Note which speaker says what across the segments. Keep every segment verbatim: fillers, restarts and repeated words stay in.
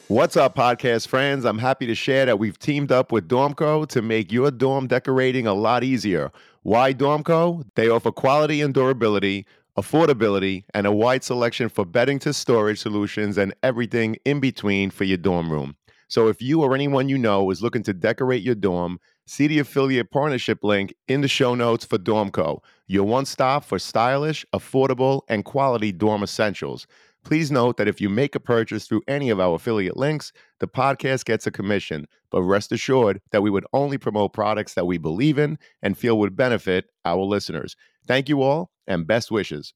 Speaker 1: What's up, podcast friends? I'm happy to share that we've teamed up with Dormco to make your dorm decorating a lot easier. Why Dormco? They offer quality and durability, affordability, and a wide selection for bedding to storage solutions and everything in between for your dorm room. So if you or anyone you know is looking to decorate your dorm, see the affiliate partnership link in the show notes for Dormco, your one stop for stylish, affordable, and quality dorm essentials. Please note that if you make a purchase through any of our affiliate links, the podcast gets a commission. But rest assured that we would only promote products that we believe in and feel would benefit our listeners. Thank you all and best wishes.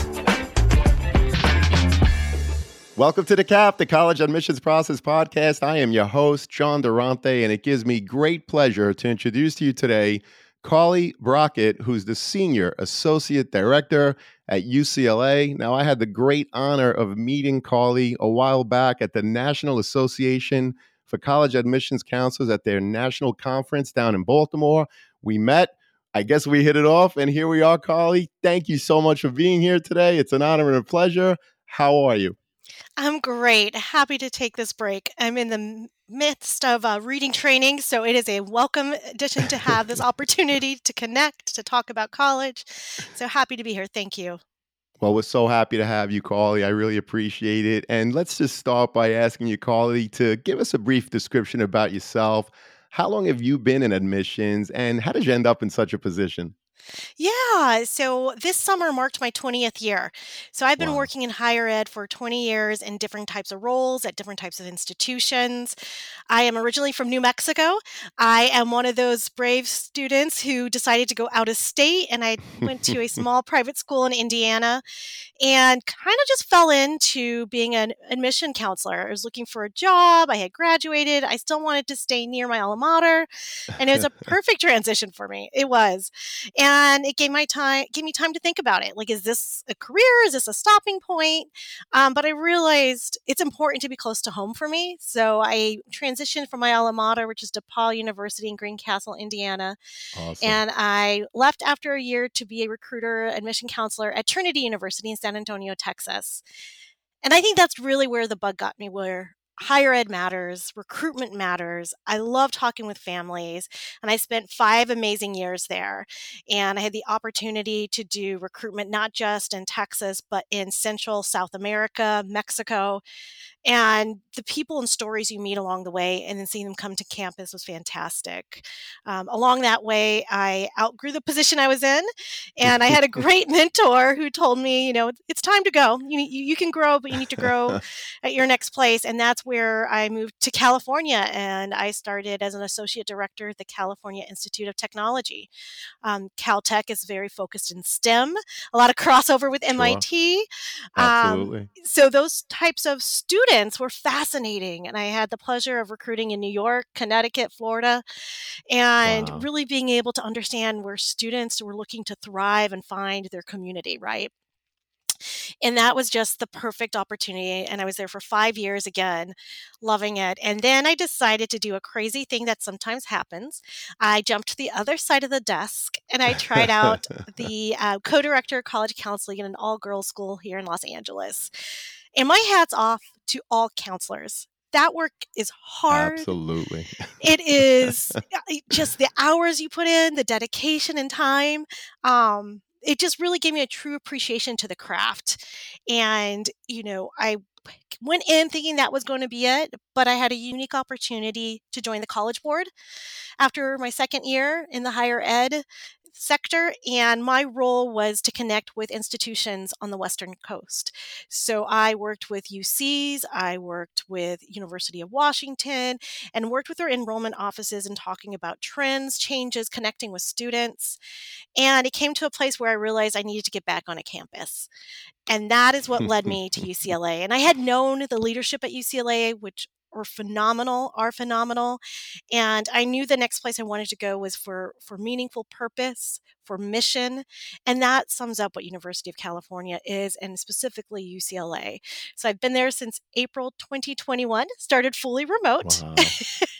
Speaker 1: Welcome to the C A P, the College Admissions Process Podcast. I am your host, Sean Durante, and it gives me great pleasure to introduce to you today Carly Brockett, who's the Senior Associate Director at U C L A. Now, I had the great honor of meeting Carly a while back at the National Association for College Admissions Counselors at their national conference down in Baltimore. We met. I guess we hit it off, and here we are, Carly. Thank you so much for being here today. It's an honor and a pleasure. How are you?
Speaker 2: I'm great. Happy to take this break. I'm in the m- midst of uh, reading training, so it is a welcome addition to have this opportunity to connect, to talk about college. So happy to be here. Thank you.
Speaker 1: Well, we're so happy to have you, Carly. I really appreciate it. And let's just start by asking you, Carly, to give us a brief description about yourself. How long have you been in admissions, and how did you end up in such a position?
Speaker 2: Yeah, so this summer marked my twentieth year. So I've been
Speaker 1: Wow.
Speaker 2: working in higher ed for twenty years in different types of roles at different types of institutions. I am originally from New Mexico. I am one of those brave students who decided to go out of state, and I went to a small private school in Indiana and kind of just fell into being an admission counselor. I was looking for a job. I had graduated. I still wanted to stay near my alma mater, and it was a perfect transition for me. It was, and it gave my time gave me time to think about it. Like, is this a career? Is this a stopping point? Um, but I realized it's important to be close to home for me, so I transitioned from my alma mater, which is DePaul University in Greencastle, Indiana,
Speaker 1: Awesome.
Speaker 2: and I left after a year to be a recruiter admission counselor at Trinity University in San Antonio, Texas. And I think that's really where the bug got me, where higher ed matters, recruitment matters. I love talking with families, and I spent five amazing years there. And I had the opportunity to do recruitment not just in Texas, but in Central South America, Mexico, and the people and stories you meet along the way and then seeing them come to campus was fantastic. Um, along that way, I outgrew the position I was in, and I had a great mentor who told me, you know, it's time to go. You, you, you can grow, but you need to grow at your next place. And that's where I moved to California, and I started as an associate director at the California Institute of Technology. Um, Caltech is very focused in STEM, a lot of crossover with
Speaker 1: Sure.
Speaker 2: M I T. Um,
Speaker 1: Absolutely.
Speaker 2: so those types of students were fascinating, and I had the pleasure of recruiting in New York, Connecticut, Florida, and
Speaker 1: Wow.
Speaker 2: really being able to understand where students were looking to thrive and find their community, right? And that was just the perfect opportunity, and I was there for five years again, loving it, and then I decided to do a crazy thing that sometimes happens. I jumped to the other side of the desk, and I tried out the, uh, co-director of college counseling in an all-girls school here in Los Angeles, and my hat's off to all counselors. That work is hard.
Speaker 1: Absolutely.
Speaker 2: It is, uh, I just the hours you put in, the dedication and time, um, it just really gave me a true appreciation to the craft, and, you know, I went in thinking that was gonna be it, but I had a unique opportunity to join the College Board after my second year in the higher ed sector, and my role was to connect with institutions on the Western Coast. So I worked with U Cs, I worked with University of Washington, and worked with their enrollment offices and talking about trends, changes, connecting with students. And it came to a place where I realized I needed to get back on a campus. And that is what led me to U C L A. And I had known the leadership at U C L A, which were phenomenal, are phenomenal. And I knew the next place I wanted to go was for for meaningful purpose, for mission, and that sums up what University of California is, and specifically U C L A. So I've been there since April twenty twenty-one, started fully remote
Speaker 1: Wow.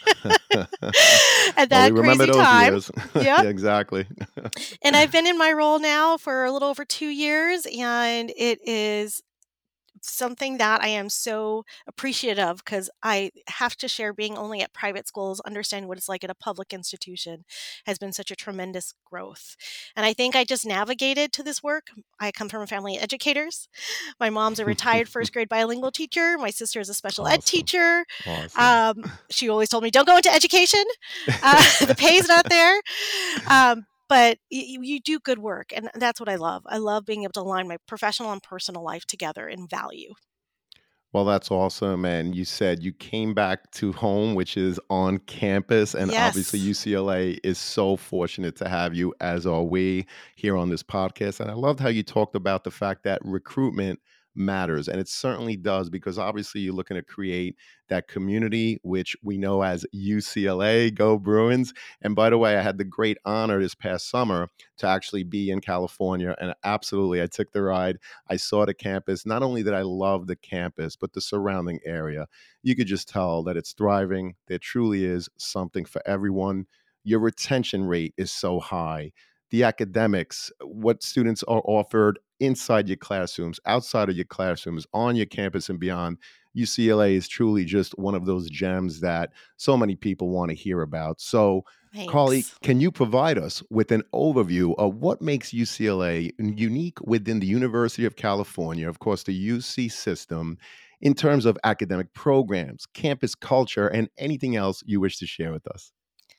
Speaker 2: at
Speaker 1: Well, we
Speaker 2: that
Speaker 1: remember
Speaker 2: crazy
Speaker 1: those
Speaker 2: time.
Speaker 1: years.
Speaker 2: Yep.
Speaker 1: Yeah, exactly.
Speaker 2: And I've been in my role now for a little over two years, and it is something that I am so appreciative of because I have to share being only at private schools, understanding what it's like at a public institution has been such a tremendous growth. And I think I just navigated to this work. I come from a family of educators. My mom's a retired first grade bilingual teacher. My sister is a special ed
Speaker 1: Awesome.
Speaker 2: teacher.
Speaker 1: Awesome.
Speaker 2: Um, she always told me, don't go into education. Uh, the pay's not there. Um, but y- you do good work. And that's what I love. I love being able to align my professional and personal life together in value.
Speaker 1: Well, that's awesome. And you said you came back to home, which is on campus. And obviously,
Speaker 2: Yes.
Speaker 1: U C L A is so fortunate to have you, as are we, here on this podcast. And I loved how you talked about the fact that recruitment matters. And it certainly does, because obviously, you're looking to create that community, which we know as U C L A, go Bruins. And by the way, I had the great honor this past summer to actually be in California. And absolutely, I took the ride. I saw the campus. Not only did I love the campus, but the surrounding area. You could just tell that it's thriving. There truly is something for everyone. Your retention rate is so high. The academics, what students are offered inside your classrooms, outside of your classrooms, on your campus and beyond. U C L A is truly just one of those gems that so many people want to hear about. So, Carly,
Speaker 2: Thanks.
Speaker 1: can you provide us with an overview of what makes U C L A unique within the University of California, of course, the U C system, in terms of academic programs, campus culture, and anything else you wish to share with us?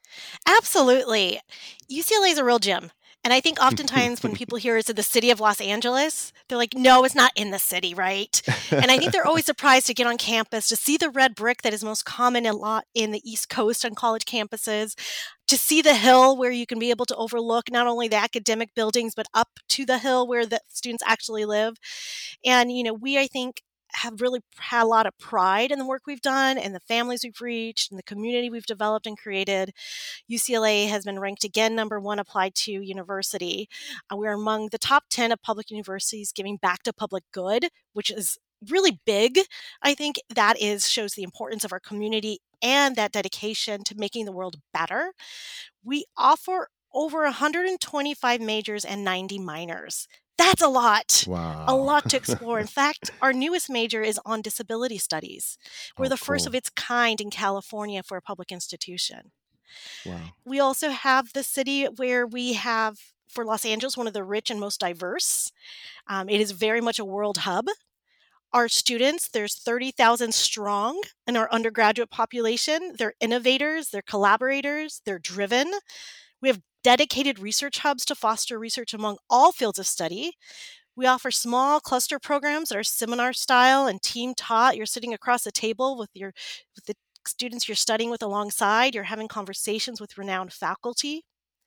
Speaker 2: Absolutely. U C L A is a real gem. And I think oftentimes when people hear it's in the city of Los Angeles, they're like, no, it's not in the city, right? And I think they're always surprised to get on campus to see the red brick that is most common a lot in the East Coast on college campuses, to see the hill where you can be able to overlook not only the academic buildings, but up to the hill where the students actually live. And, you know, we, I think, have really had a lot of pride in the work we've done and the families we've reached and the community we've developed and created. U C L A has been ranked again number one applied to university. Uh, we're among the top ten of public universities giving back to public good, which is really big. I think that is shows the importance of our community and that dedication to making the world better. We offer over one hundred twenty-five majors and ninety minors. That's a lot. A
Speaker 1: Wow.
Speaker 2: lot to explore. In fact, our newest major is on disability studies. We're
Speaker 1: Oh,
Speaker 2: the first of
Speaker 1: cool.
Speaker 2: its kind in California for a public institution.
Speaker 1: Wow.
Speaker 2: We also have the city where we have, for Los Angeles, one of the rich and most diverse. Um, it is very much a world hub. Our students, there's thirty thousand strong in our undergraduate population. They're innovators, they're collaborators, they're driven. We have dedicated research hubs to foster research among all fields of study. We offer small cluster programs that are seminar style and team taught. You're sitting across a table with your with the students you're studying with alongside. You're having conversations with renowned faculty.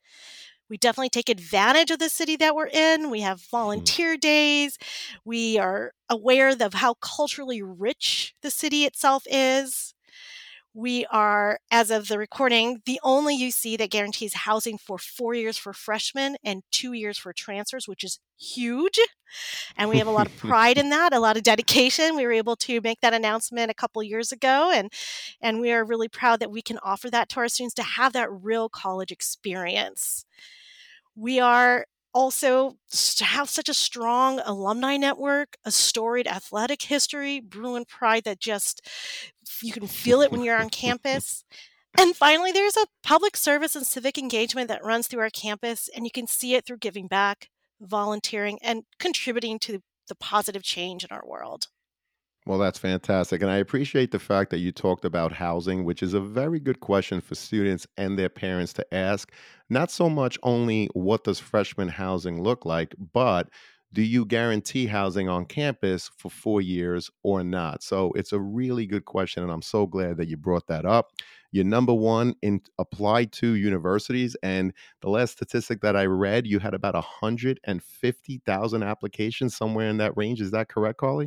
Speaker 2: We definitely take advantage of the city that we're in. We have volunteer days. We are aware of how culturally rich the city itself is. We are, as of the recording, the only U C that guarantees housing for four years for freshmen and two years for transfers, which is huge. And we have a lot of pride in that, a lot of dedication. We were able to make that announcement a couple years ago, and and we are really proud that we can offer that to our students to have that real college experience. We are also s- have such a strong alumni network, a storied athletic history, Bruin pride that just you can feel it when you're on campus. And finally, there's a public service and civic engagement that runs through our campus, and you can see it through giving back, volunteering, and contributing to the positive change in our world.
Speaker 1: Well, that's fantastic. And I appreciate the fact that you talked about housing, which is a very good question for students and their parents to ask. Not so much only what does freshman housing look like, but do you guarantee housing on campus for four years or not? So it's a really good question. And I'm so glad that you brought that up. You're number one in applied to universities. And the last statistic that I read, you had about one hundred fifty thousand applications, somewhere in that range. Is that correct, Carly?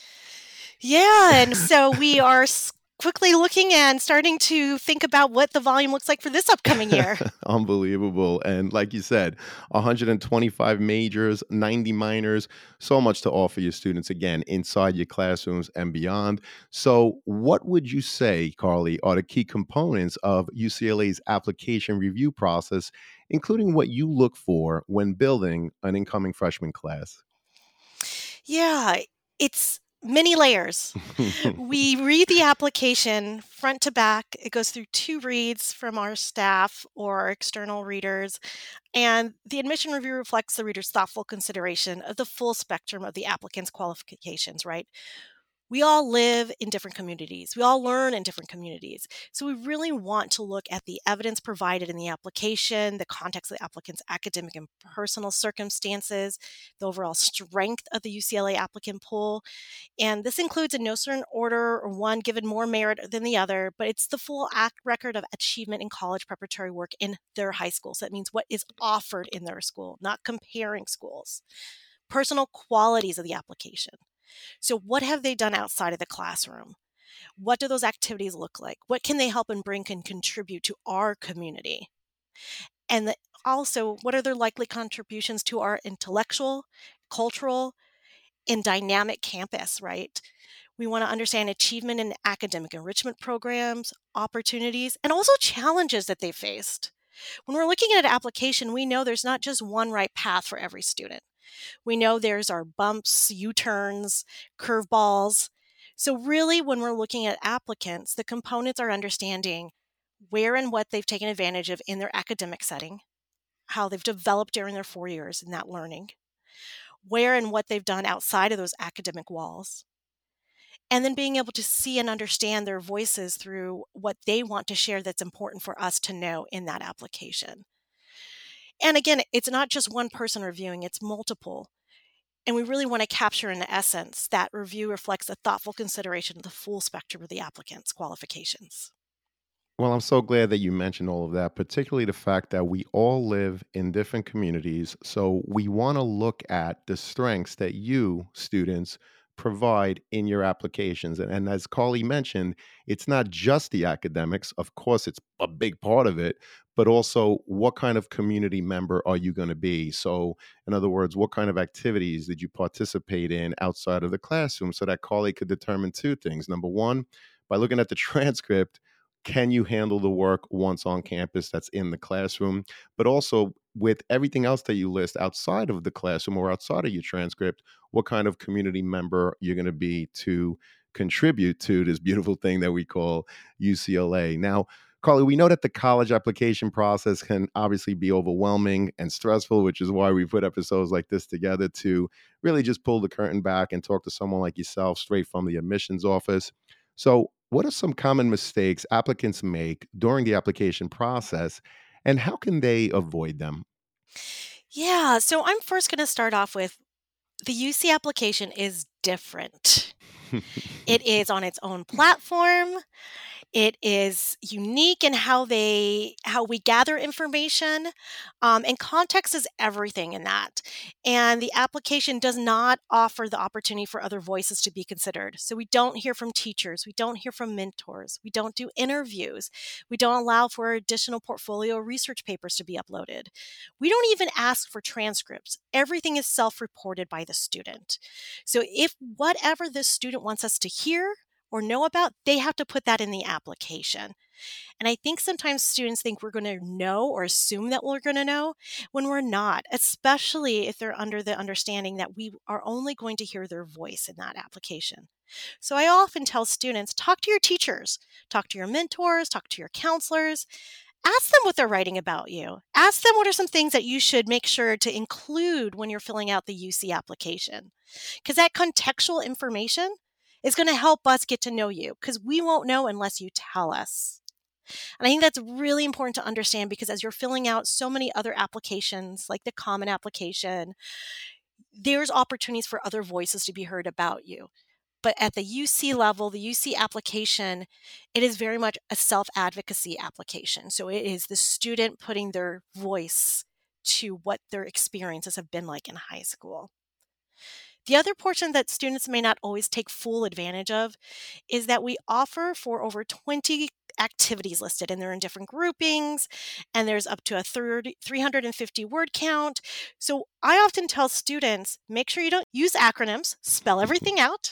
Speaker 2: Yeah, and so we are s- quickly looking and starting to think about what the volume looks like for this upcoming year.
Speaker 1: Unbelievable. And like you said, one hundred twenty-five majors, ninety minors, so much to offer your students, again, inside your classrooms and beyond. So, what would you say, Carly, are the key components of U C L A's application review process, including what you look for when building an incoming freshman class?
Speaker 2: Yeah, it's Many layers. We read the application front to back. It goes through two reads from our staff or external readers, and the admission review reflects the reader's thoughtful consideration of the full spectrum of the applicant's qualifications, right? We all live in different communities. We all learn in different communities. So we really want to look at the evidence provided in the application, the context of the applicant's academic and personal circumstances, the overall strength of the U C L A applicant pool. And this includes in no certain order or one given more merit than the other, but it's the full act record of achievement in college preparatory work in their high school. So that means what is offered in their school, not comparing schools. Personal qualities of the application. So, what have they done outside of the classroom? What do those activities look like? What can they help and bring and contribute to our community? And the, also, what are their likely contributions to our intellectual, cultural, and dynamic campus, right? We want to understand achievement in academic enrichment programs, opportunities, and also challenges that they faced. When we're looking at an application, we know there's not just one right path for every student. We know there's our bumps, U-turns, curveballs. So really, when we're looking at applicants, the components are understanding where and what they've taken advantage of in their academic setting, how they've developed during their four years in that learning, where and what they've done outside of those academic walls, and then being able to see and understand their voices through what they want to share that's important for us to know in that application. And again, it's not just one person reviewing, it's multiple. And we really want to capture in essence that review reflects a thoughtful consideration of the full spectrum of the applicant's qualifications.
Speaker 1: Well, I'm so glad that you mentioned all of that, particularly the fact that we all live in different communities. So we want to look at the strengths that you, students, provide in your applications. And, and as Carly mentioned, it's not just the academics. Of course, it's a big part of it, but also what kind of community member are you going to be? So, in other words, what kind of activities did you participate in outside of the classroom so that Carly could determine two things. Number one, by looking at the transcript, can you handle the work once on campus that's in the classroom? But also, with everything else that you list outside of the classroom or outside of your transcript, what kind of community member you're going to be to contribute to this beautiful thing that we call U C L A. Now, Carly, we know that the college application process can obviously be overwhelming and stressful, which is why we put episodes like this together to really just pull the curtain back and talk to someone like yourself straight from the admissions office. So, what are some common mistakes applicants make during the application process, and how can they avoid them?
Speaker 2: Yeah, so I'm first going to start off with the U C application is different. It is on its own platform. It is unique in how they how we gather information, um, and context is everything in that. And the application does not offer the opportunity for other voices to be considered. So we don't hear from teachers, we don't hear from mentors, we don't do interviews, we don't allow for additional portfolio research papers to be uploaded. We don't even ask for transcripts. Everything is self-reported by the student. So if whatever the student wants us to hear or know about, they have to put that in the application. And I think sometimes students think we're going to know or assume that we're going to know when we're not, especially if they're under the understanding that we are only going to hear their voice in that application. So I often tell students, talk to your teachers, talk to your mentors, talk to your counselors, ask them what they're writing about you. Ask them what are some things that you should make sure to include when you're filling out the U C application. Because that contextual information is going to help us get to know you because we won't know unless you tell us. And I think that's really important to understand because as you're filling out so many other applications, like the common application, there's opportunities for other voices to be heard about you. But at the U C level, the U C application, it is very much a self-advocacy application. So it is the student putting their voice to what their experiences have been like in high school. The other portion that students may not always take full advantage of is that we offer for over twenty activities listed, and they're in different groupings, and there's up to a thirty, three hundred fifty word count. So I often tell students, make sure you don't use acronyms, spell everything out.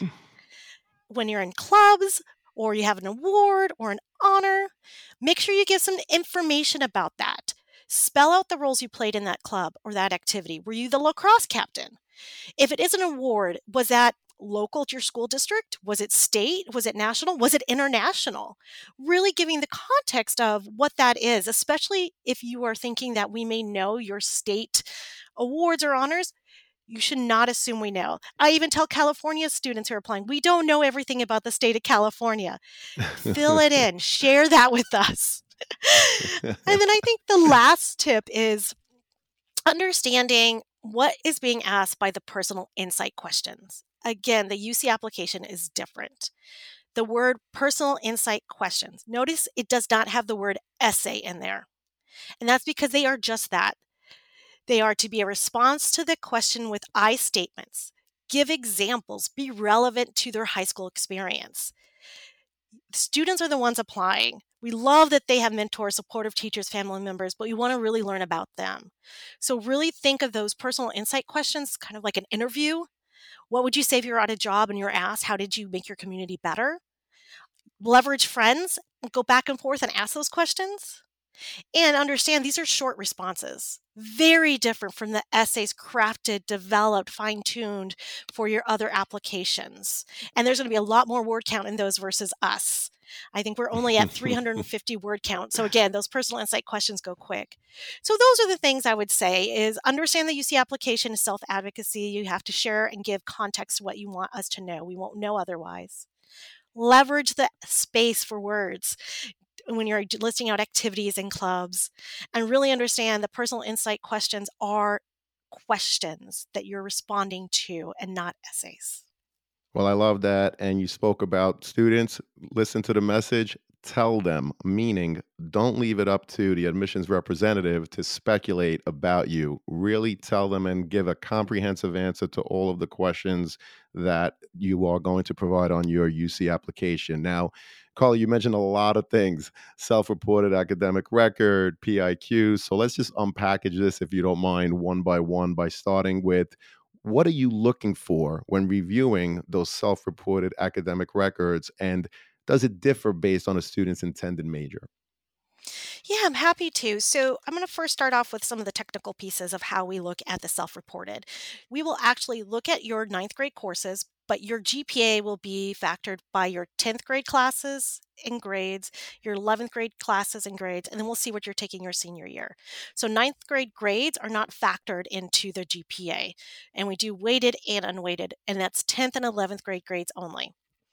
Speaker 2: When you're in clubs or you have an award or an honor, make sure you give some information about that. Spell out the roles you played in that club or that activity. Were you the lacrosse captain? If it is an award, was that local to your school district? Was it state? Was it national? Was it international? Really giving the context of what that is, especially if you are thinking that we may know your state awards or honors. You should not assume we know. I even tell California students who are applying, we don't know everything about the state of California. Fill it in, share that with us. And then I think the last tip is understanding what is being asked by the personal insight questions. Again, the U C application is different. The word personal insight questions, notice it does not have the word essay in there. And that's because they are just that. They are to be a response to the question with I statements, give examples, be relevant to their high school experience. Students are the ones applying. We love that they have mentors, supportive teachers, family members, but we want to really learn about them. So really think of those personal insight questions kind of like an interview. What would you say if you're at a job and you're asked, how did you make your community better? Leverage friends, go back and forth and ask those questions. And understand these are short responses, very different from the essays crafted, developed, fine-tuned for your other applications. And there's going to be a lot more word count in those versus us. I think we're only at three hundred fifty word count. So again, those personal insight questions go quick. So those are the things I would say is understand the U C application is self-advocacy. You have to share and give context to what you want us to know. We won't know otherwise. Leverage the space for words when you're listing out activities and clubs, and really understand the personal insight questions are questions that you're responding to and not essays.
Speaker 1: Well, I love that. And you spoke about students, listen to the message, tell them, meaning don't leave it up to the admissions representative to speculate about you. Really tell them and give a comprehensive answer to all of the questions that you are going to provide on your U C application. Now, Carly, you mentioned a lot of things: self reported academic record, P I Q. So let's just unpackage this, if you don't mind, one by one, by starting with what are you looking for when reviewing those self-reported academic records, and does it differ based on a student's intended major?
Speaker 2: Yeah, I'm happy to. So I'm going to first start off with some of the technical pieces of how we look at the self-reported. We will actually look at your ninth grade courses, but your G P A will be factored by your tenth grade classes and grades, your eleventh grade classes and grades, and then we'll see what you're taking your senior year. So ninth grade grades are not factored into the G P A, and we do weighted and unweighted, and that's tenth and eleventh grade grades only.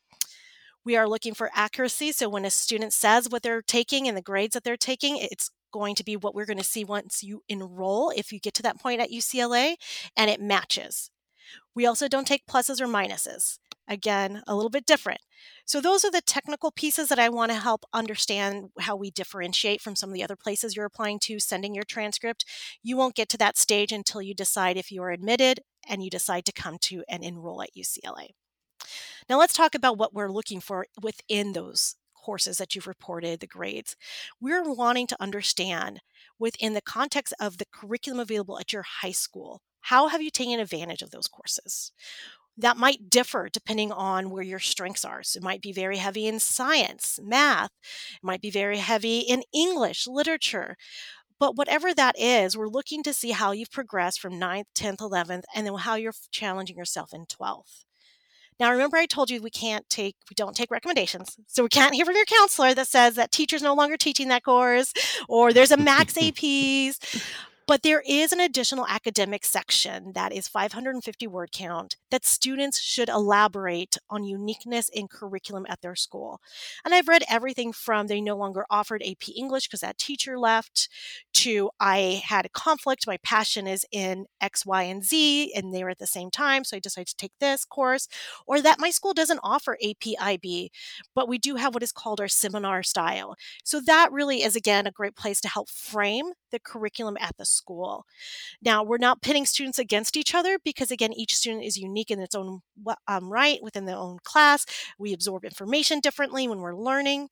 Speaker 2: We are looking for accuracy. So when a student says what they're taking and the grades that they're taking, it's going to be what we're going to see once you enroll, if you get to that point at U C L A, and it matches. We also don't take pluses or minuses. Again, a little bit different. So those are the technical pieces that I want to help understand how we differentiate from some of the other places you're applying to, sending your transcript. You won't get to that stage until you decide if you are admitted and you decide to come to and enroll at U C L A. Now let's talk about what we're looking for within those courses that you've reported, the grades. We're wanting to understand within the context of the curriculum available at your high school, how have you taken advantage of those courses? That might differ depending on where your strengths are. So it might be very heavy in science, math, it might be very heavy in English, literature. But whatever that is, we're looking to see how you've progressed from ninth, tenth, eleventh, and then how you're challenging yourself in twelfth. Now, remember I told you we can't take, we don't take recommendations. So we can't hear from your counselor that says that teacher's no longer teaching that course or there's a max A Ps. But there is an additional academic section that is five hundred fifty word count that students should elaborate on uniqueness in curriculum at their school. And I've read everything from they no longer offered A P English because that teacher left, to I had a conflict, my passion is in X, Y, and Z, and they were at the same time, so I decided to take this course, or that my school doesn't offer A P I B, but we do have what is called our seminar style. So that really is, again, a great place to help frame the curriculum at the school. Now, we're not pitting students against each other because, again, each student is unique in its own um, right within their own class. We absorb information differently when we're learning.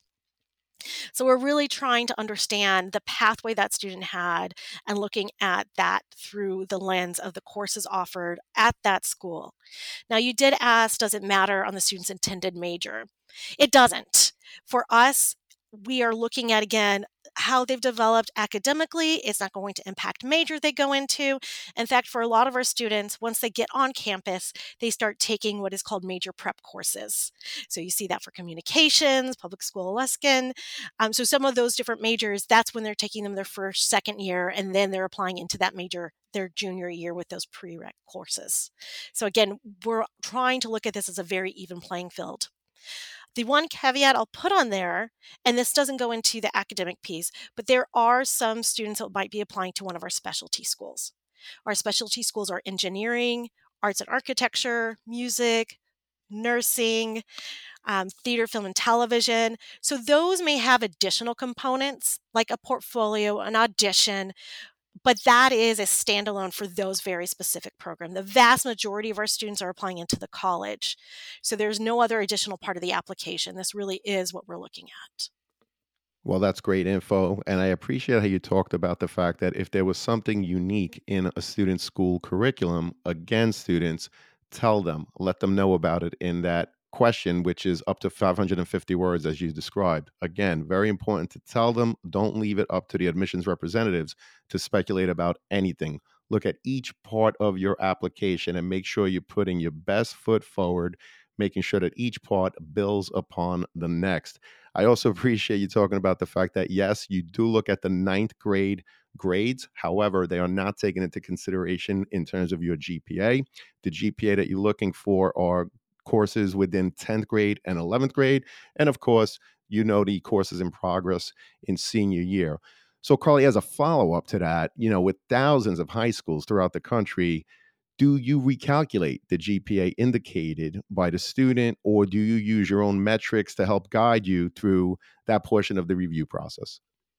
Speaker 2: So we're really trying to understand the pathway that student had and looking at that through the lens of the courses offered at that school. Now, you did ask, does it matter on the student's intended major? It doesn't. For us, we are looking at, again, how they've developed academically. It's not going to impact major they go into. In fact, for a lot of our students, once they get on campus, they start taking what is called major prep courses. So you see that for communications, public school Luskin. Um, so some of those different majors, that's when they're taking them their first, second year, and then they're applying into that major their junior year with those prereq courses. So again, we're trying to look at this as a very even playing field. The one caveat I'll put on there, and this doesn't go into the academic piece, but there are some students that might be applying to one of our specialty schools. Our specialty schools are engineering, arts and architecture, music, nursing, um, theater, film, and television. So those may have additional components like a portfolio, an audition, but that is a standalone for those very specific programs. The vast majority of our students are applying into the college. So there's no other additional part of the application. This really is what we're looking at.
Speaker 1: Well, that's great info. And I appreciate how you talked about the fact that if there was something unique in a student's school curriculum, again, students, tell them, let them know about it in that question, which is up to five hundred fifty words, as you described. Again, very important to tell them. Don't leave it up to the admissions representatives to speculate about anything. Look at each part of your application and make sure you're putting your best foot forward, making sure that each part builds upon the next. I also appreciate you talking about the fact that, yes, you do look at the ninth grade grades. However, they are not taken into consideration in terms of your G P A. The G P A that you're looking for are courses within tenth grade and eleventh grade. And of course, you know the courses in progress in senior year. So, Carly, as a follow up to that, you know, with thousands of high schools throughout the country, do you recalculate the G P A indicated by the student, or do you use your own metrics to help guide you through that portion of the review process?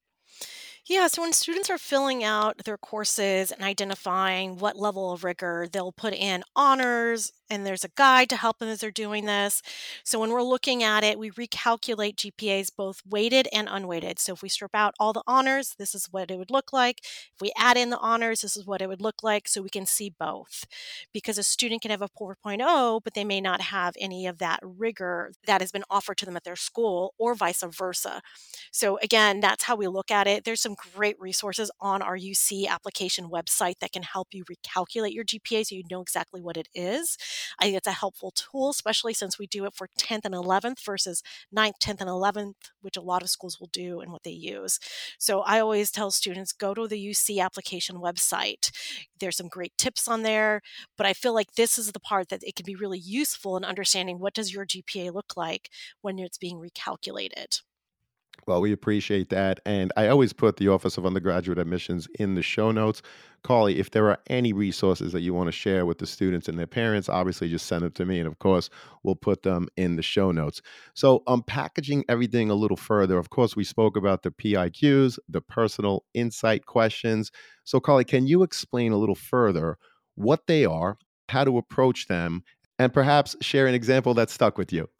Speaker 2: Yeah, so when students are filling out their courses and identifying what level of rigor, they'll put in honors, and there's a guide to help them as they're doing this. So when we're looking at it, we recalculate G P As both weighted and unweighted. So if we strip out all the honors, this is what it would look like. If we add in the honors, this is what it would look like. So we can see both. Because a student can have a 4.0, but they may not have any of that rigor that has been offered to them at their school, or vice versa. So again, that's how we look at it. There's some great resources on our U C application website that can help you recalculate your G P A so you know exactly what it is. I think it's a helpful tool, especially since we do it for tenth and eleventh versus ninth, tenth, and eleventh, which a lot of schools will do and what they use. So I always tell students, go to the U C application website. There's some great tips on there, but I feel like this is the part that it can be really useful in understanding what does your G P A look like when it's being recalculated.
Speaker 1: Well, we appreciate that. And I always put the Office of Undergraduate Admissions in the show notes. Carly, if there are any resources that you want to share with the students and their parents, obviously just send them to me. And of course, we'll put them in the show notes. So, um, packaging everything a little further, of course, we spoke about the P I Qs, the personal insight questions. So, Carly, can you explain a little further what they are, how to approach them, and perhaps share an example that stuck with you?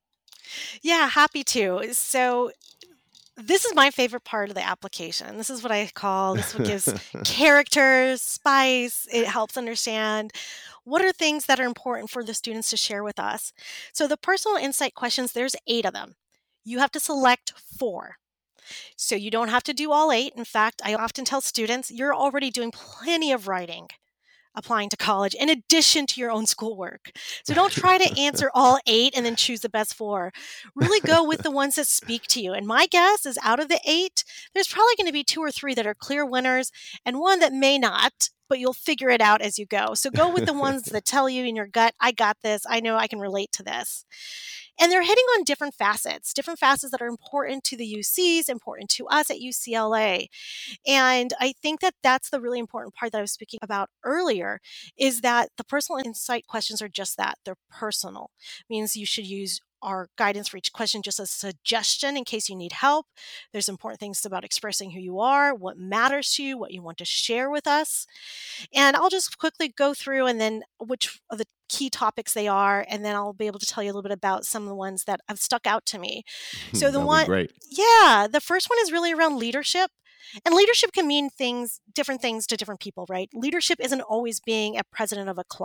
Speaker 2: Yeah, happy to. So this is my favorite part of the application. This is what I call this what gives character, spice. It helps understand what are things that are important for the students to share with us. So the personal insight questions, there's eight of them. You have to select four. So you don't have to do all eight. In fact, I often tell students, you're already doing plenty of writing applying to college in addition to your own schoolwork. So don't try to answer all eight and then choose the best four. Really go with the ones that speak to you. And my guess is out of the eight, there's probably going to be two or three that are clear winners and one that may not, but you'll figure it out as you go. So go with the ones that tell you in your gut, I got this. I know I can relate to this. And they're hitting on different facets, different facets that are important to the U Cs, important to us at U C L A. And I think that that's the really important part that I was speaking about earlier is that the personal insight questions are just that. They're personal. Means you should use our guidance for each question just as a suggestion in case you need help. There's important things about expressing who you are, what matters to you, what you want to share with us. And I'll just quickly go through and then which of the key topics they are, and then I'll be able to tell you a little bit about some of the ones that have stuck out to me. So the
Speaker 1: That'll be
Speaker 2: one,
Speaker 1: great.
Speaker 2: yeah, the first one is really around leadership. And leadership can mean things, different things to different people, right? Leadership isn't always being a president of a club.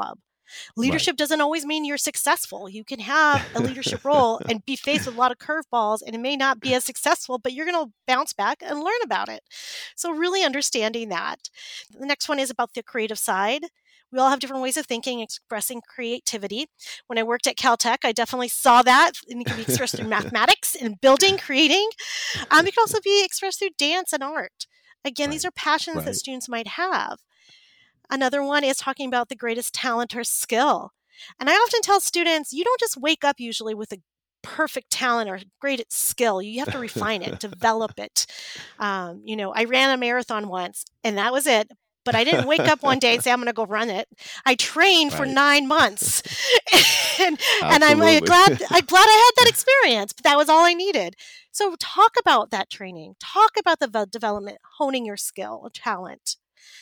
Speaker 1: Right.
Speaker 2: Leadership doesn't always mean you're successful. You can have a leadership role and be faced with a lot of curveballs, and it may not be as successful, but you're going to bounce back and learn about it. So, really understanding that. The next one is about the creative side. We all have different ways of thinking, expressing creativity. When I worked at Caltech, I definitely saw that. And it can be expressed through mathematics and building, creating. Um, it can also be expressed through dance and art. Again, these
Speaker 1: Right.
Speaker 2: are passions that
Speaker 1: Right.
Speaker 2: students might have. Another one is talking about the greatest talent or skill. And I often tell students, you don't just wake up usually with a perfect talent or great skill. You have to refine it, develop it. Um, you know, I ran a marathon once and that was it. But I didn't wake up one day and say, I'm going to go run it. I trained for
Speaker 1: Right.
Speaker 2: nine months. and and I'm uh,
Speaker 1: Absolutely.
Speaker 2: glad, I'm glad I had that experience, but that was all I needed. So talk about that training. Talk about the ve- development, honing your skill, talent.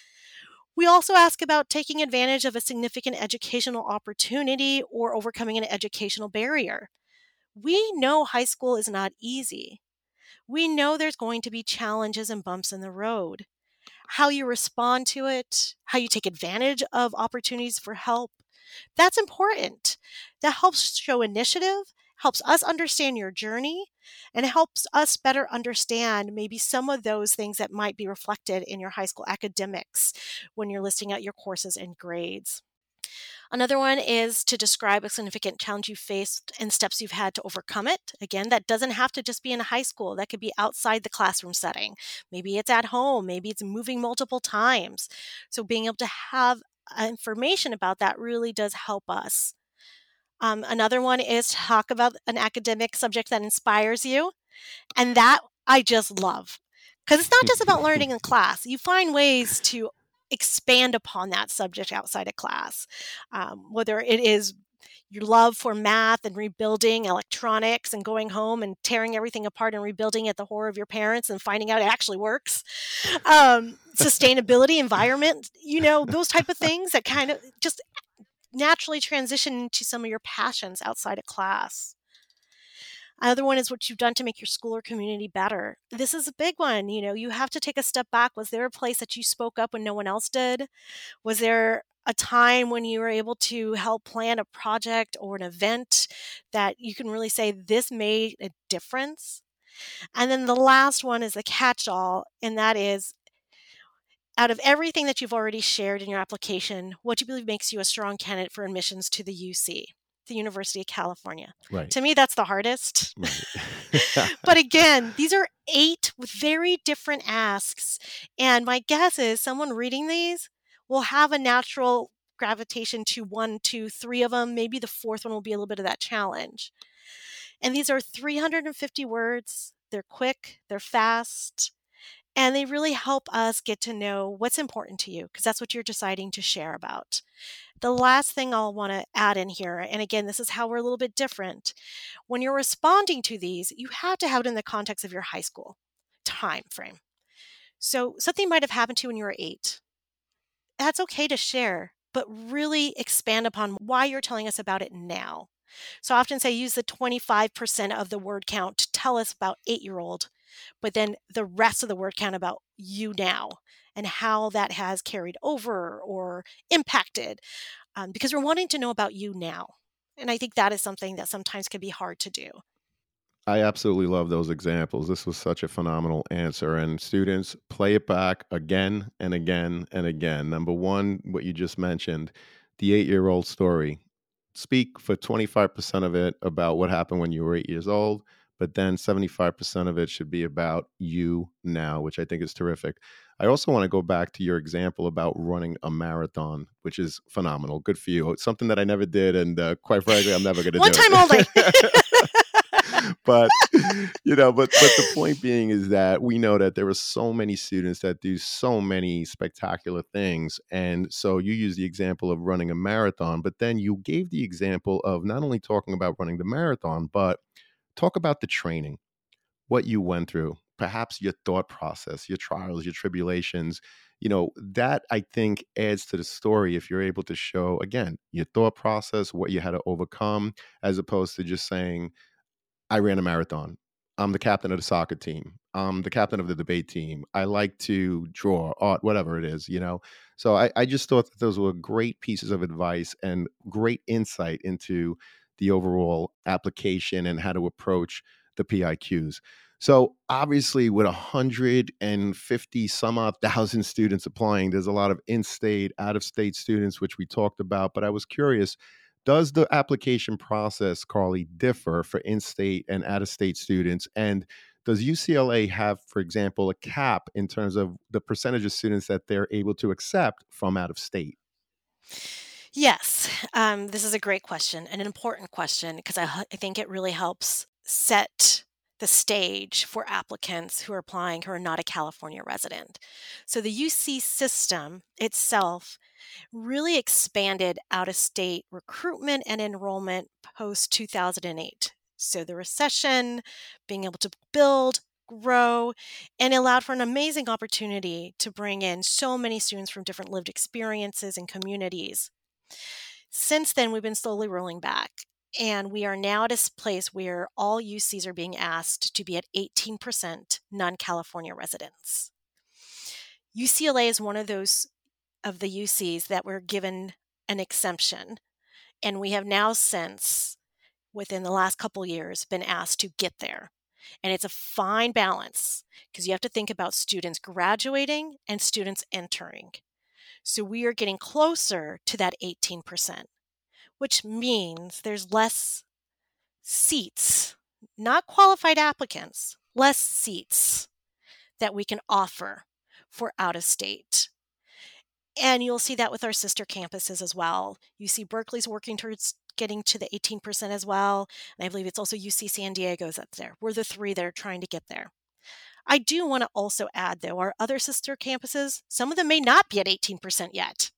Speaker 2: We also ask about taking advantage of a significant educational opportunity or overcoming an educational barrier. We know high school is not easy. We know there's going to be challenges and bumps in the road. How you respond to it, how you take advantage of opportunities for help, that's important. That helps show initiative, helps us understand your journey, and helps us better understand maybe some of those things that might be reflected in your high school academics when you're listing out your courses and grades. Another one is to describe a significant challenge you faced and steps you've had to overcome it. Again, that doesn't have to just be in high school, that could be outside the classroom setting. Maybe it's at home, maybe it's moving multiple times. So, being able to have uh, information about that really does help us. Um, another one is talk about an academic subject that inspires you. And that I just love because it's not just about learning in class. You find ways to expand upon that subject outside of class, um, whether it is your love for math and rebuilding electronics and going home and tearing everything apart and rebuilding at the horror of your parents and finding out it actually works. Um, sustainability, environment, you know, those type of things that kind of just naturally transition into some of your passions outside of class. Another one is what you've done to make your school or community better. This is a big one. You know, you have to take a step back. Was there a place that you spoke up when no one else did? Was there a time when you were able to help plan a project or an event that you can really say this made a difference? And then the last one is the catch all, and that is out of everything that you've already shared in your application, what do you believe makes you a strong candidate for admissions to the U C, the University of California?
Speaker 1: Right.
Speaker 2: To me, that's the hardest.
Speaker 1: Right.
Speaker 2: But again, these are eight with very different asks. And my guess is someone reading these will have a natural gravitation to one, two, three of them. Maybe the fourth one will be a little bit of that challenge. And these are three hundred fifty words. They're quick, they're fast, and they really help us get to know what's important to you because that's what you're deciding to share about. The last thing I'll want to add in here, and again, this is how we're a little bit different. When you're responding to these, you have to have it in the context of your high school time frame. So something might have happened to you when you were eight. That's okay to share, but really expand upon why you're telling us about it now. So I often say use the twenty-five percent of the word count to tell us about eight year old, but then the rest of the word count about you now and how that has carried over or impacted, um, because we're wanting to know about you now. And I think that is something that sometimes can be hard to do.
Speaker 1: I absolutely love those examples. This was such a phenomenal answer. And students, play it back again and again and again. Number one, what you just mentioned, the eight year old story. Speak for twenty-five percent of it about what happened when you were eight years old, but then seventy-five percent of it should be about you now, which I think is terrific. I also want to go back to your example about running a marathon, which is phenomenal. Good for you. It's something that I never did. And uh, quite frankly, I'm never going to
Speaker 2: One
Speaker 1: do
Speaker 2: time only.
Speaker 1: it. But you know but but the point being is that we know that there are so many students that do so many spectacular things, and so you use the example of running a marathon, but then you gave the example of not only talking about running the marathon, but talk about the training, what you went through, perhaps your thought process, your trials, your tribulations. You know that, I think, adds to the story if you're able to show, again, your thought process, what you had to overcome, as opposed to just saying, I ran a marathon. I'm the captain of the soccer team. I'm the captain of the debate team. I like to draw art, whatever it is, you know. So I, I just thought that those were great pieces of advice and great insight into the overall application and how to approach the P I Qs. So obviously, with one hundred fifty some odd thousand students applying, there's a lot of in-state, out-of-state students, which we talked about. But I was curious, does the application process, Carly, differ for in-state and out-of-state students? And does U C L A have, for example, a cap in terms of the percentage of students that they're able to accept from out of state?
Speaker 2: Yes, um, this is a great question and an important question because I, h- I think it really helps set the stage for applicants who are applying who are not a California resident. So the U C system itself really expanded out of state recruitment and enrollment post two thousand eight. So the recession, being able to build, grow, and allowed for an amazing opportunity to bring in so many students from different lived experiences and communities. Since then, we've been slowly rolling back. And we are now at a s- place where all U Cs are being asked to be at eighteen percent non California residents. U C L A is one of those of the U Cs that were given an exemption. And we have now since, within the last couple years, been asked to get there. And it's a fine balance because you have to think about students graduating and students entering. So we are getting closer to that eighteen percent, which means there's less seats, not qualified applicants, less seats that we can offer for out of state. And you'll see that with our sister campuses as well. You see Berkeley's working towards getting to the eighteen percent as well. And I believe it's also U C San Diego's that's there. We're the three that are trying to get there. I do want to also add, though, our other sister campuses, some of them may not be at eighteen percent yet.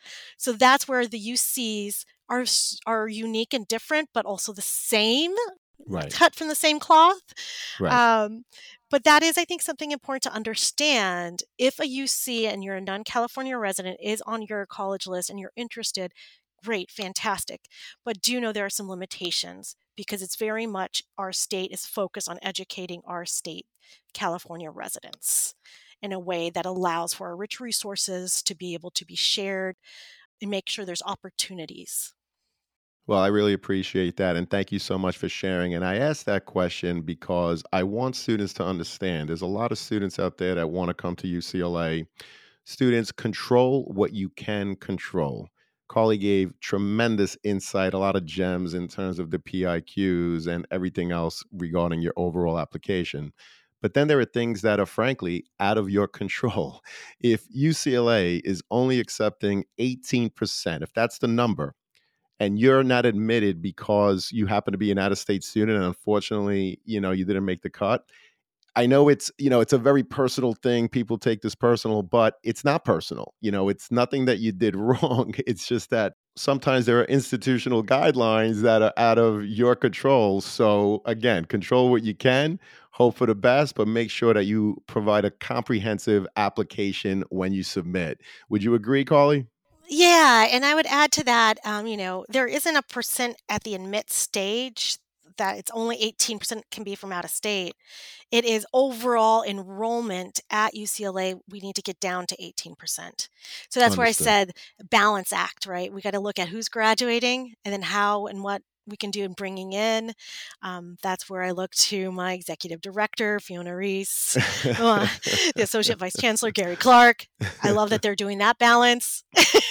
Speaker 2: So that's where the U Cs are, s- are unique and different, but also the same,
Speaker 1: Right,
Speaker 2: cut from the same cloth.
Speaker 1: right.
Speaker 2: Um, but that is, I think, something important to understand. If a U C and you're a non California resident is on your college list and you're interested, great, fantastic. But do know there are some limitations because it's very much our state is focused on educating our state California residents in a way that allows for our rich resources to be able to be shared and make sure there's opportunities.
Speaker 1: Well, I really appreciate that. And thank you so much for sharing. And I asked that question because I want students to understand there's a lot of students out there that want to come to U C L A. Students, control what you can control. Carly gave tremendous insight, a lot of gems in terms of the P I Qs and everything else regarding your overall application. But then there are things that are frankly out of your control. If U C L A is only accepting eighteen percent, if that's the number, and you're not admitted because you happen to be an out-of-state student and unfortunately, you know, you didn't make the cut. I know it's, you know, it's a very personal thing. People take this personal, but it's not personal. You know, it's nothing that you did wrong. It's just that sometimes there are institutional guidelines that are out of your control. So again, control what you can, hope for the best, but make sure that you provide a comprehensive application when you submit. Would you agree, Carly?
Speaker 2: Yeah, and I would add to that, um, you know, there isn't a percent at the admit stage that it's only eighteen percent can be from out of state. It is overall enrollment at U C L A, we need to get down to eighteen percent. So that's where I
Speaker 1: Understood.
Speaker 2: said balance act, right? We got to look at who's graduating and then how and what we can do in bringing in. Um, that's where I look to my executive director, Fiona Reese, uh, the associate vice chancellor, Gary Clark. I love that they're doing that balance.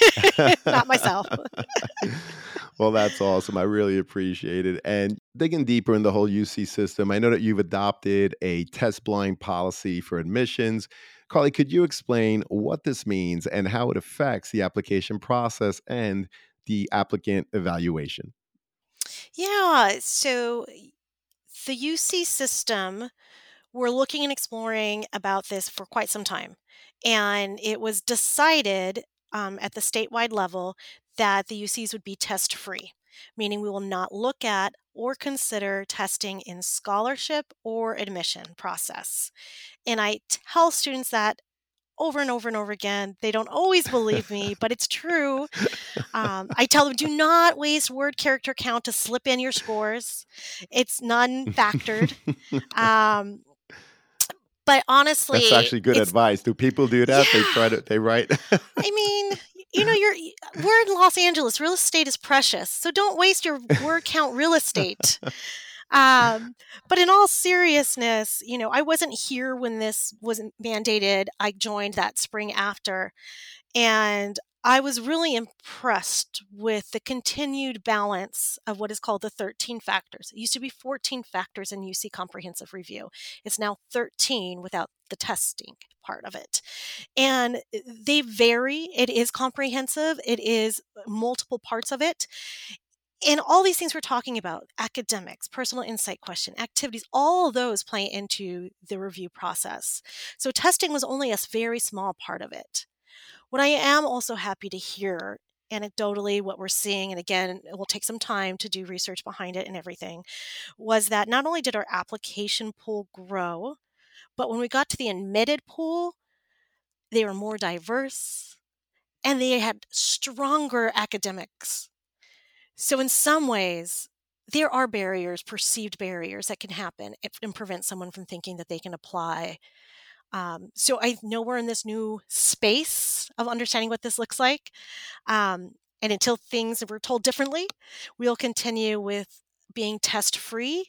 Speaker 2: Not myself.
Speaker 1: Well, that's awesome. I really appreciate it. And digging deeper in the whole U C system, I know that you've adopted a test blind policy for admissions. Carly, could you explain what this means and how it affects the application process and the applicant evaluation?
Speaker 2: Yeah. So the U C system, we're looking and exploring about this for quite some time. And it was decided um, at the statewide level that the U Cs would be test free, meaning we will not look at or consider testing in scholarship or admission process. And I tell students that over and over and over again. They don't always believe me, but it's true. Um, I tell them, do not waste word character count to slip in your scores. It's non factored. Um, But
Speaker 1: That's
Speaker 2: honestly,
Speaker 1: actually good
Speaker 2: it's
Speaker 1: advice. Do people do that? They
Speaker 2: yeah.
Speaker 1: try to they write
Speaker 2: I mean, y you know, you're y we're in Los Angeles, real estate is precious, so don't waste your word count real estate. Um, but in all seriousness, you know, I wasn't here when this wasn't mandated. I joined that spring after, and I was really impressed with the continued balance of what is called the thirteen factors. It used to be fourteen factors in U C Comprehensive Review. It's now thirteen without the testing part of it. And uh, they vary. It is comprehensive, it is multiple parts of it. And all these things we're talking about, academics, personal insight question, activities, all of those play into the review process. So testing was only a s- very small part of it. What I am also happy to hear anecdotally what we're seeing, and again, it will take some time to do research behind it and everything, was that not only did our application pool grow, but when we got to the admitted pool, they were more diverse and they had stronger academics. So, in some ways, there are barriers, perceived barriers that can happen if, and prevent someone from thinking that they can apply. Um, so, I know we're in this new space of understanding what this looks like. Um, and until things were told differently, we'll continue with being test free.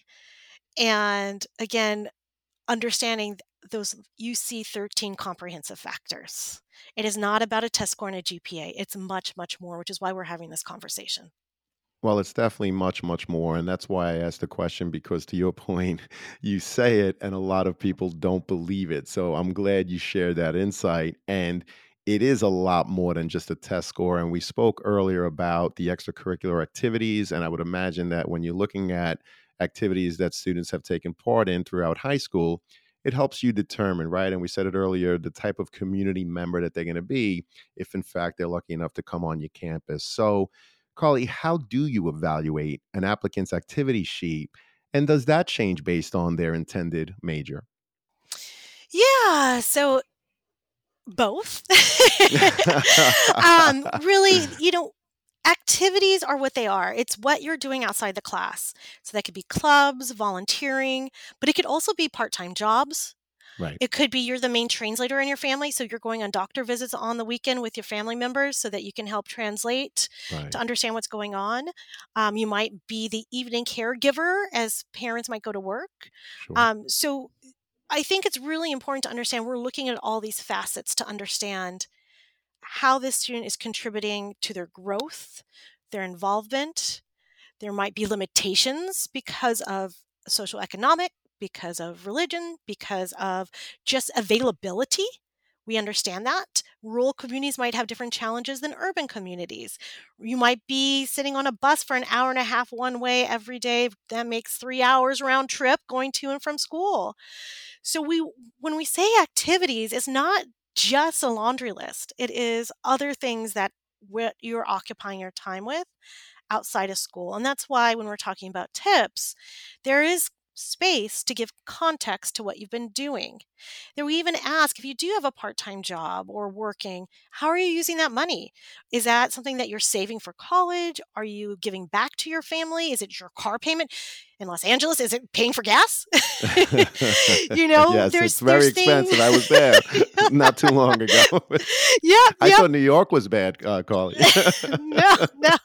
Speaker 2: And again, understanding th- those U C thirteen comprehensive factors. It is not about a test score and a G P A. It's much, much more, which is why we're having this conversation.
Speaker 1: Well, it's definitely much, much more. And that's why I asked the question because, to your point, you say it and a lot of people don't believe it. So I'm glad you shared that insight. And it is a lot more than just a test score. And we spoke earlier about the extracurricular activities. And I would imagine that when you're looking at activities that students have taken part in throughout high school, it helps you determine, right? And we said it earlier, the type of community member that they're going to be if, in fact, they're lucky enough to come on your campus. So, Carly, how do you evaluate an applicant's activity sheet? And does that change based on their intended major?
Speaker 2: Yeah, so both. um, really, you know, activities are what they are. It's what you're doing outside the class. So that could be clubs, volunteering, but it could also be part time jobs.
Speaker 1: Right,
Speaker 2: It could be you're the main translator in your family, so you're going on doctor visits on the weekend with your family members so that you can help translate to
Speaker 1: right.
Speaker 2: understand what's going on. Um, you might be the evening caregiver as parents might go to work.
Speaker 1: Sure.
Speaker 2: Um, so I think it's really important to understand we're looking at all these facets to understand how this student is contributing to their growth, their involvement. There might be limitations because of social economic, because of religion, because of just availability. We understand that. Rural communities might have different challenges than urban communities. You might be sitting on a bus for an hour and a half one way every day. That makes three hours round trip going to and from school. So we when we say activities, it's not just a laundry list. It is other things that what you're occupying your time with outside of school. And that's why when we're talking about tips, there is space to give context to what you've been doing. Then we even ask if you do have a part time job or working, how are you using that money? Is that something that you're saving for college? Are you giving back to your family? Is it your car payment? In Los Angeles, is it paying for gas? you know,
Speaker 1: Yes, it's
Speaker 2: there's
Speaker 1: very
Speaker 2: there's things.
Speaker 1: expensive. I was there not too long ago.
Speaker 2: Yep,
Speaker 1: I
Speaker 2: yep.
Speaker 1: thought New York was bad, uh, Carly.
Speaker 2: no, no.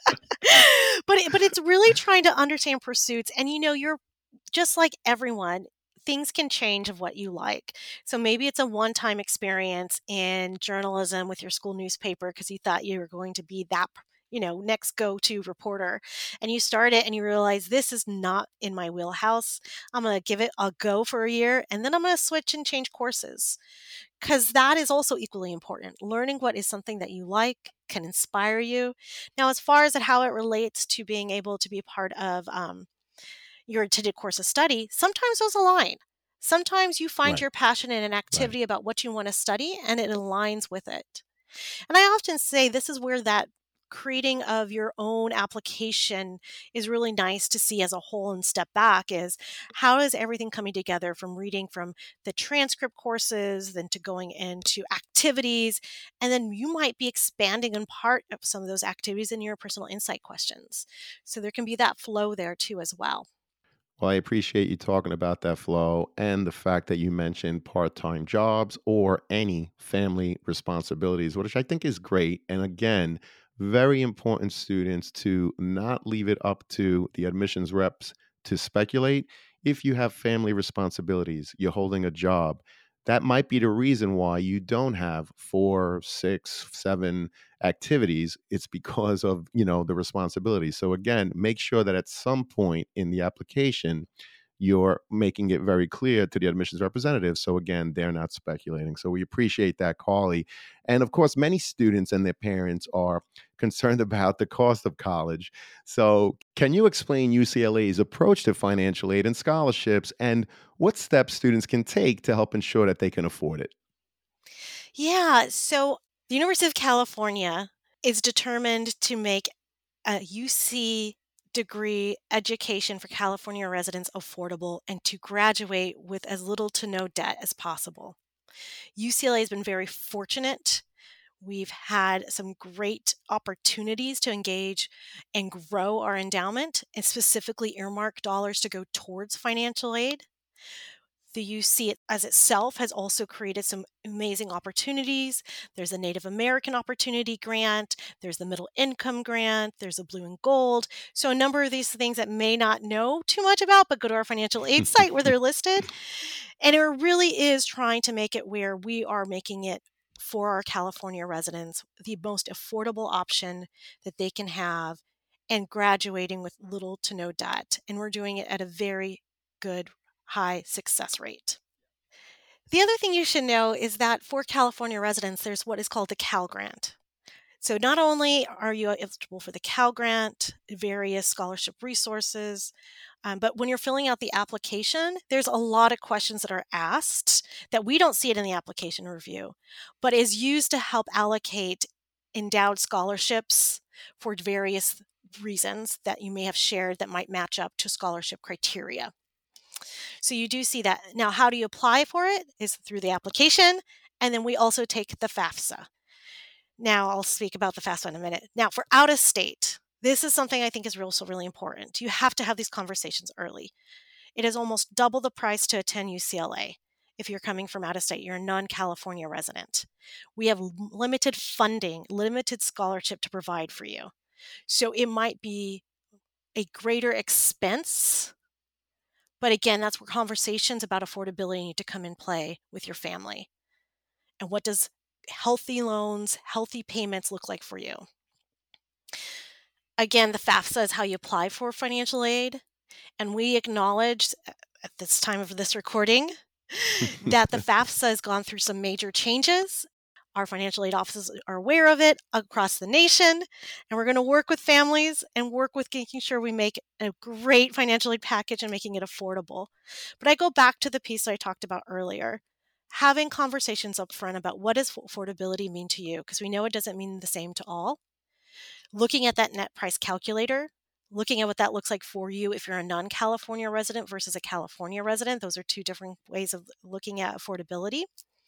Speaker 2: but it, but it's really trying to understand pursuits, and you know, you're just like everyone. Things can change of what you like. So maybe it's a one-time experience in journalism with your school newspaper because you thought you were going to be that, you know, next go-to reporter, and you start it and you realize this is not in my wheelhouse. I'm going to give it a go for a year, and then I'm going to switch and change courses because that is also equally important. Learning what is something that you like can inspire you. Now, as far as how it relates to being able to be part of um, your intended course of study, sometimes those align. Sometimes you find
Speaker 1: Right,
Speaker 2: your passion in an
Speaker 1: right.
Speaker 2: activity about what you want to study and it aligns with it. And I often say this is where that creating of your own application is really nice to see as a whole and step back is how is everything coming together from reading from the transcript courses then to going into activities, and then you might be expanding in part of some of those activities in your personal insight questions, so there can be that flow there too as well.
Speaker 1: Well, I appreciate you talking about that flow and the fact that you mentioned part time jobs or any family responsibilities, which I think is great. And again, very important, students, to not leave it up to the admissions reps to speculate. If you have family responsibilities, you're holding a job, that might be the reason why you don't have four, six, seven activities. It's because of, you know, the responsibility. So again, make sure that at some point in the application you're making it very clear to the admissions representative, so again they're not speculating. So we appreciate that, Carly. And of course, many students and their parents are concerned about the cost of college. So can you explain U C L A's approach to financial aid and scholarships, and what steps students can take to help ensure that they can afford it?
Speaker 2: Yeah, so the University of California is determined to make a U C degree education for California residents affordable and to graduate with as little to no debt as possible. U C L A has been very fortunate. We've had some great opportunities to engage and grow our endowment and specifically earmark dollars to go towards financial aid. The U C it as itself has also created some amazing opportunities. There's a Native American Opportunity Grant, there's the Middle Income Grant, there's a Blue and Gold. So a number of these things that may not know too much about, but go to our financial aid site where they're listed. And it really is trying to make it where we are making it for our California residents the most affordable option that they can have and graduating with little to no debt. And we're doing it at a very good high success rate. The other thing you should know is that for California residents, there's what is called the Cal Grant. So not only are you eligible for the Cal Grant, various scholarship resources, um, but when you're filling out the application, there's a lot of questions that are asked that we don't see it in the application review, but is used to help allocate endowed scholarships for various reasons that you may have shared that might match up to scholarship criteria. So you do see that. Now, how do you apply for it? Is through the application, and then we also take the FAFSA. Now, I'll speak about the FAFSA in a minute. Now, for out of state, this is something I think is also really important. You have to have these conversations early. It is almost double the price to attend U C L A. If you're coming from out of state, you're a non California resident. We have limited funding, limited scholarship to provide for you. So it might be a greater expense. But again, that's where conversations about affordability need to come in play with your family. And what does healthy loans, healthy payments look like for you? Again, the FAFSA is how you apply for financial aid. And we acknowledge at this time of this recording that the FAFSA has gone through some major changes. Our financial aid offices are aware of it across the nation, and we're going to work with families and work with making sure we make a great financial aid package and making it affordable. But I go back to the piece I talked about earlier. Having conversations up front about what does affordability mean to you, because we know it doesn't mean the same to all. Looking at that net price calculator, looking at what that looks like for you if you're a non-California resident versus a California resident. Those are two different ways of looking at affordability.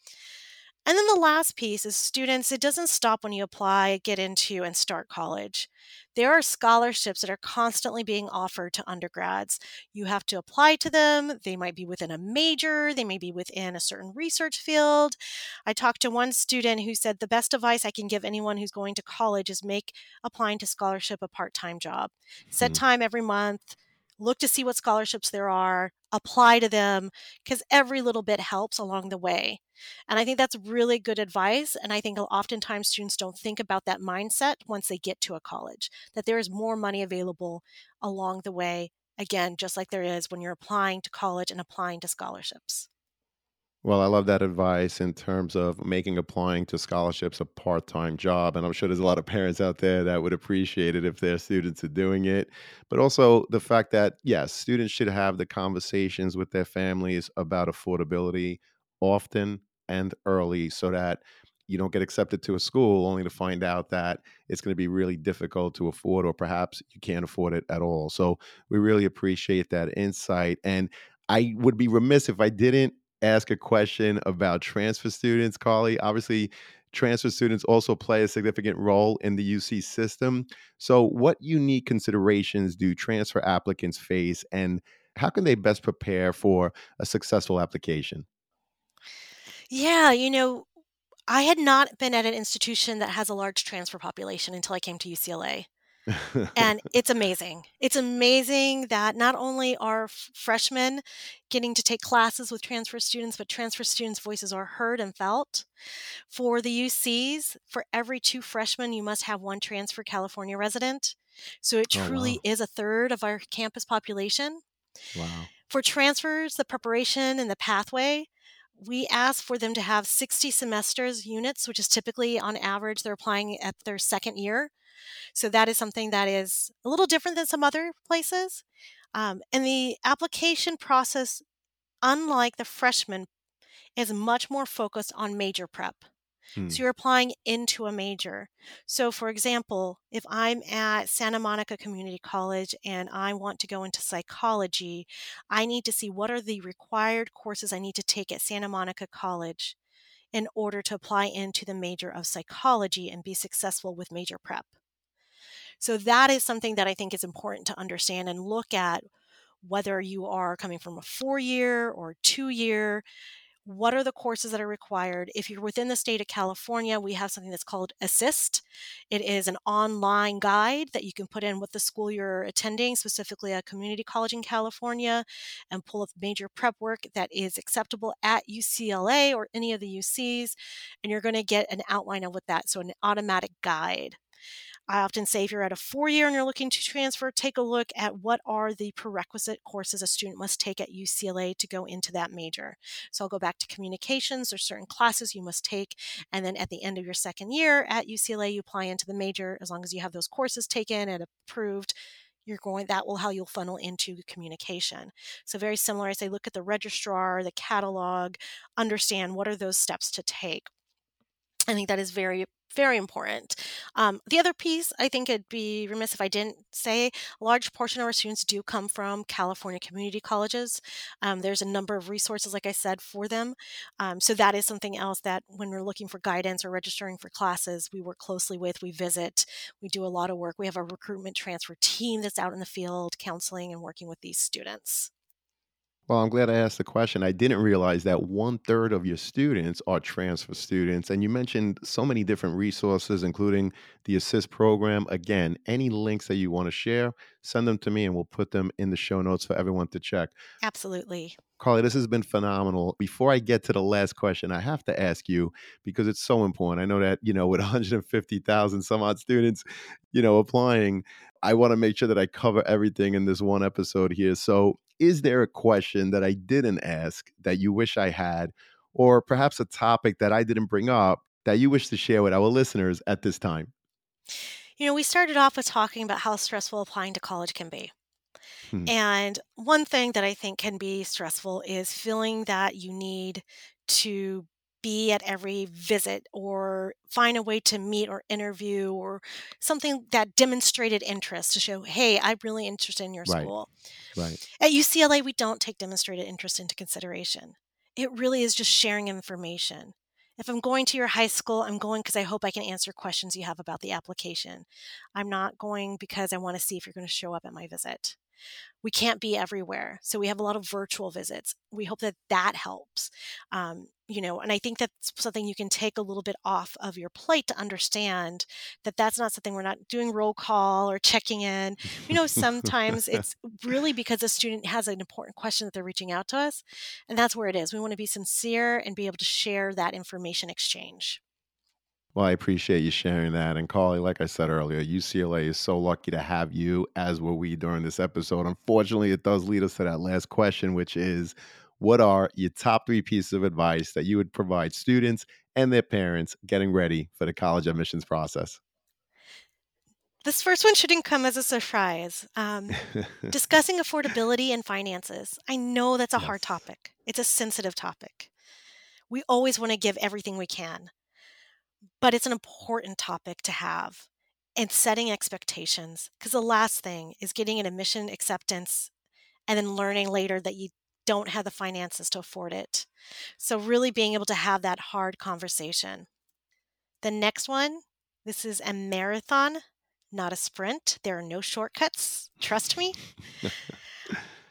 Speaker 2: And then the last piece is students, it doesn't stop when you apply, get into, and start college. There are scholarships that are constantly being offered to undergrads. You have to apply to them. They might be within a major, they may be within a certain research field. I talked to one student who said the best advice I can give anyone who's going to college is make applying to scholarship a part time job. Set
Speaker 1: Hmm.
Speaker 2: time every month, look to see what scholarships there are, apply to them, because every little bit helps along the way. And I think that's really good advice. And I think oftentimes students don't think about that mindset once they get to a college, that there is more money available along the way. Again, just like there is when you're applying to college and applying to scholarships.
Speaker 1: Well, I love that advice in terms of making applying to scholarships a part time job. And I'm sure there's a lot of parents out there that would appreciate it if their students are doing it. But also the fact that, yes, students should have the conversations with their families about affordability often and early, so that you don't get accepted to a school only to find out that it's going to be really difficult to afford, or perhaps you can't afford it at all. So we really appreciate that insight. And I would be remiss if I didn't ask a question about transfer students, Carly. Obviously, transfer students also play a significant role in the U C system. So, what unique considerations do transfer applicants face, and how can they best prepare for a successful application?
Speaker 2: Yeah, you know, I had not been at an institution that has a large transfer population until I came to U C L A. And it's amazing. It's amazing that not only are f- freshmen getting to take classes with transfer students, but transfer students' voices are heard and felt. For the U Cs, for every two freshmen, you must have one transfer California resident. So it
Speaker 1: Oh,
Speaker 2: truly
Speaker 1: wow.
Speaker 2: is a third of our campus population.
Speaker 1: Wow.
Speaker 2: For transfers, the preparation and the pathway, we ask for them to have sixty semesters units, which is typically on average they're applying at their second year. So that is something that is a little different than some other places. Um, and the application process, unlike the freshman, is much more focused on major prep.
Speaker 1: Hmm.
Speaker 2: So you're applying into a major. So, for example, if I'm at Santa Monica Community College and I want to go into psychology, I need to see what are the required courses I need to take at Santa Monica College in order to apply into the major of psychology and be successful with major prep. So, that is something that I think is important to understand and look at whether you are coming from a four year or two year. What are the courses that are required? If you're within the state of California, we have something that's called Assist. It is an online guide that you can put in with the school you're attending, specifically a community college in California, and pull up major prep work that is acceptable at U C L A or any of the U Cs. And you're going to get an outline of what that, so an automatic guide. I often say if you're at a four year and you're looking to transfer, take a look at what are the prerequisite courses a student must take at U C L A to go into that major. So I'll go back to communications. There's certain classes you must take. And then at the end of your second year at U C L A, you apply into the major. As long as you have those courses taken and approved, you're going, that will how you'll funnel into communication. So very similar. I say look at the registrar, the catalog, understand what are those steps to take. I think that is very, very important. Um, the other piece, I think it'd be remiss if I didn't say, a large portion of our students do come from California community colleges. Um, there's a number of resources, like I said, for them. Um, so that is something else that when we're looking for guidance or registering for classes, we work closely with, we visit, we do a lot of work. We have a recruitment transfer team that's out in the field counseling and working with these students.
Speaker 1: Well, I'm glad I asked the question. I didn't realize that one third of your students are transfer students. And you mentioned so many different resources, including the Assist program. Again, any links that you want to share, send them to me and we'll put them in the show notes for everyone to check.
Speaker 2: Absolutely.
Speaker 1: Carly, this has been phenomenal. Before I get to the last question, I have to ask you because it's so important. I know that, you know, with one hundred fifty thousand some odd students, you know, applying, I want to make sure that I cover everything in this one episode here. So, is there a question that I didn't ask that you wish I had, or perhaps a topic that I didn't bring up that you wish to share with our listeners at this time?
Speaker 2: You know, we started off with talking about how stressful applying to college can be.
Speaker 1: Hmm.
Speaker 2: And one thing that I think can be stressful is feeling that you need to be at every visit or find a way to meet or interview or something that demonstrated interest to show, hey, I'm really interested in your
Speaker 1: Right,
Speaker 2: school.
Speaker 1: right.
Speaker 2: At U C L A, we don't take demonstrated interest into consideration. It really is just sharing information. If I'm going to your high school, I'm going because I hope I can answer questions you have about the application. I'm not going because I want to see if you're going to show up at my visit. We can't be everywhere. So we have a lot of virtual visits. We hope that that helps. Um, you know, and I think that's something you can take a little bit off of your plate to understand that that's not something we're not doing roll call or checking in. You know, sometimes it's really because a student has an important question that they're reaching out to us. And that's where it is. We want to be sincere and be able to share that information exchange.
Speaker 1: Well, I appreciate you sharing that. And Carly, like I said earlier, U C L A is so lucky to have you, as were we during this episode. Unfortunately, it does lead us to that last question, which is what are your top three pieces of advice that you would provide students and their parents getting ready for the college admissions process?
Speaker 2: This first one shouldn't come as a surprise. Um, discussing affordability and finances. I know that's a hard
Speaker 1: Yes.
Speaker 2: topic. It's a sensitive topic. We always want to give everything we can, but it's an important topic to have. And setting expectations, because the last thing is getting an admission acceptance and then learning later that you don't have the finances to afford it. So, really being able to have that hard conversation. The next one, this is a marathon, not a sprint. There are no shortcuts. Trust me.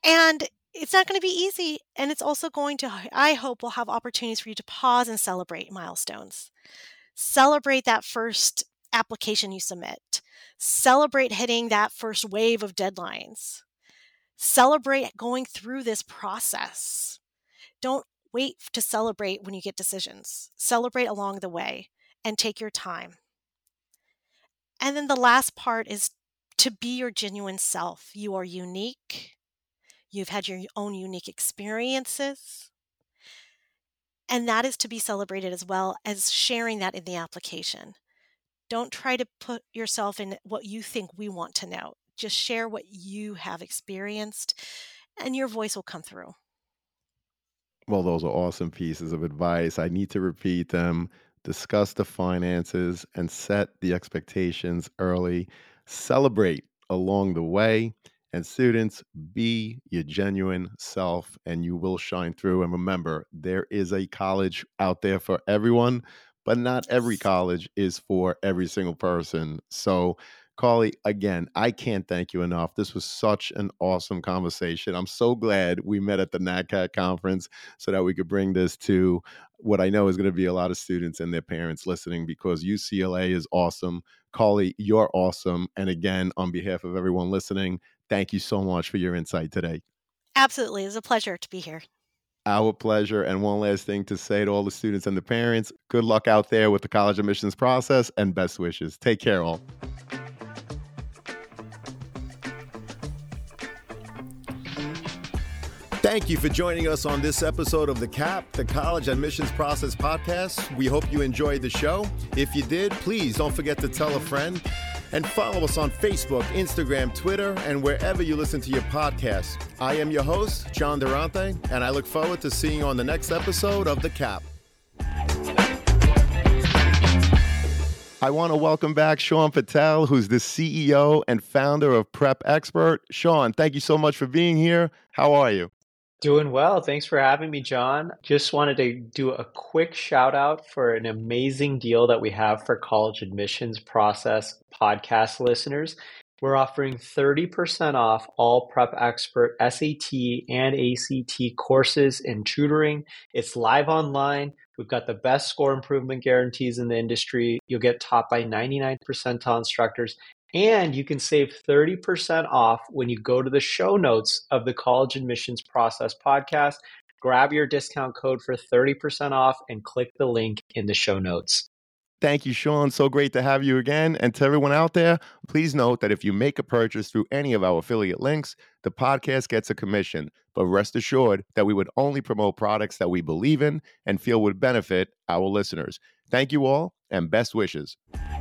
Speaker 2: And it's not going to be easy. And it's also going to, I hope, will have opportunities for you to pause and celebrate milestones. Celebrate that first application you submit. Celebrate hitting that first wave of deadlines. Celebrate going through this process. Don't wait to celebrate when you get decisions. Celebrate along the way and take your time. And then the last part is to be your genuine self. You are unique. You've had your own unique experiences. And that is to be celebrated as well as sharing that in the application. Don't try to put yourself in what you think we want to know. Just share what you have experienced, and your voice will come through.
Speaker 1: Well, those are awesome pieces of advice. I need to repeat them. Discuss the finances and set the expectations early. Celebrate along the way. And students, be your genuine self and you will shine through. And remember, there is a college out there for everyone, but not every
Speaker 2: Yes.
Speaker 1: college is for every single person. So, Carly, again, I can't thank you enough. This was such an awesome conversation. I'm so glad we met at the NADCAT conference so that we could bring this to what I know is going to be a lot of students and their parents listening, because U C L A is awesome. Carly, you're awesome. And again, on behalf of everyone listening, thank you so much for your insight today.
Speaker 2: Absolutely. It was a pleasure to be here.
Speaker 1: Our pleasure. And one last thing to say to all the students and the parents, good luck out there with the college admissions process and best wishes. Take care, all. Thank you for joining us on this episode of the C A P, the College Admissions Process Podcast. We hope you enjoyed the show. If you did, please don't forget to tell a friend and follow us on Facebook, Instagram, Twitter, and wherever you listen to your podcasts. I am your host, John Durante, and I look forward to seeing you on the next episode of the C A P. I want to welcome back Sean Patel, who's the C E O and founder of Prep Expert. Sean, thank you so much for being here. How are you?
Speaker 3: Doing well. Thanks for having me, John. Just wanted to do a quick shout out for an amazing deal that we have for college admissions process podcast listeners. We're offering thirty percent off all Prep Expert S A T and A C T courses and tutoring. It's live online. We've got the best score improvement guarantees in the industry. You'll get taught by ninety-nine percentile instructors. And you can save thirty percent off when you go to the show notes of the College Admissions Process podcast. Grab your discount code for thirty percent off and click the link in the show notes.
Speaker 1: Thank you, Sean. So great to have you again. And to everyone out there, please note that if you make a purchase through any of our affiliate links, the podcast gets a commission. But rest assured that we would only promote products that we believe in and feel would benefit our listeners. Thank you all, and best wishes.